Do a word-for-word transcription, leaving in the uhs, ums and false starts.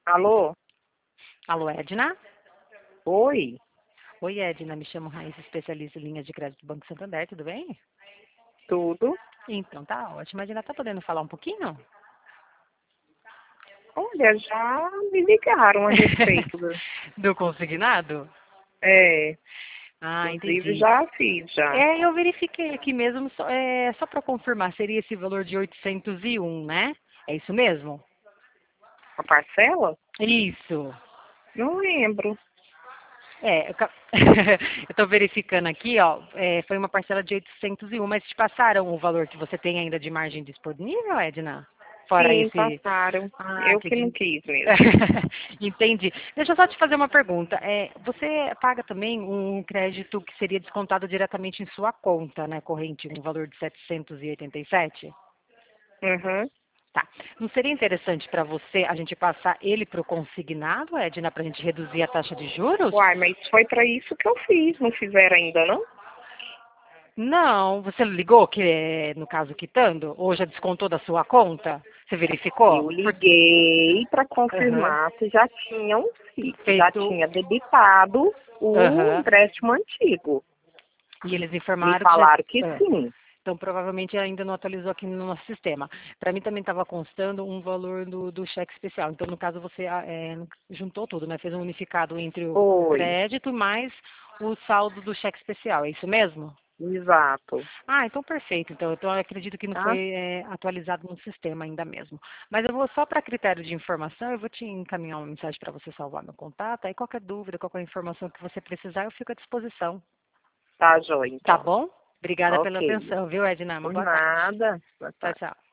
Alô? Alô, Edna? Oi? Oi, Edna, me chamo Raíssa, especialista em linhas de crédito do Banco Santander, tudo bem? Tudo? Então, tá ótimo. Edna, tá podendo falar um pouquinho? Olha, já me ligaram a respeito do... Do consignado? É, Ah, inclusive entendi. já fiz, já. É, eu verifiquei aqui mesmo, só, é, só para confirmar, seria esse valor de oitocentos e um, né? É isso mesmo? A parcela? Isso. Não lembro. É, eu ca- eu tô verificando aqui, ó, é, foi uma parcela de oitocentos e um, mas te passaram o valor que você tem ainda de margem disponível, Edna? Fora Sim, esse... passaram. Ah, Eu que que não de... quis mesmo. Entendi. Deixa eu só te fazer uma pergunta. É, você paga também um crédito que seria descontado diretamente em sua conta, né, corrente, um valor de setecentos e oitenta e sete? Uhum. Tá. Não seria interessante para você a gente passar ele para o consignado, Edna, para a gente reduzir a taxa de juros? Uai, mas foi para isso que eu fiz. Não fizeram ainda, não? Não, você ligou que é, no caso, quitando? Ou já descontou da sua conta? Você verificou? Eu Por... liguei para Aham. confirmar se já tinham, se já Feito. tinha debitado o Aham. empréstimo antigo. E eles Me informaram que já. falaram que Ah. sim. Então, provavelmente ainda não atualizou aqui no nosso sistema. Para mim também estava constando um valor do, do cheque especial. Então, no caso, você ah, é, juntou tudo, né? Fez um unificado entre o, o Foi. crédito mais o saldo do cheque especial. É isso mesmo? Exato. Ah, então perfeito. Então, então eu acredito que não Tá? foi é, atualizado no sistema ainda mesmo. Mas eu vou só para critério de informação, eu vou te encaminhar uma mensagem para você salvar meu contato. Aí qualquer dúvida, qualquer informação que você precisar, eu fico à disposição. Tá, joia, Tá então. bom? Obrigada pela Ok. atenção, viu, Edna? Uma Por boa tarde. nada. Boa Tchau, tarde. tchau.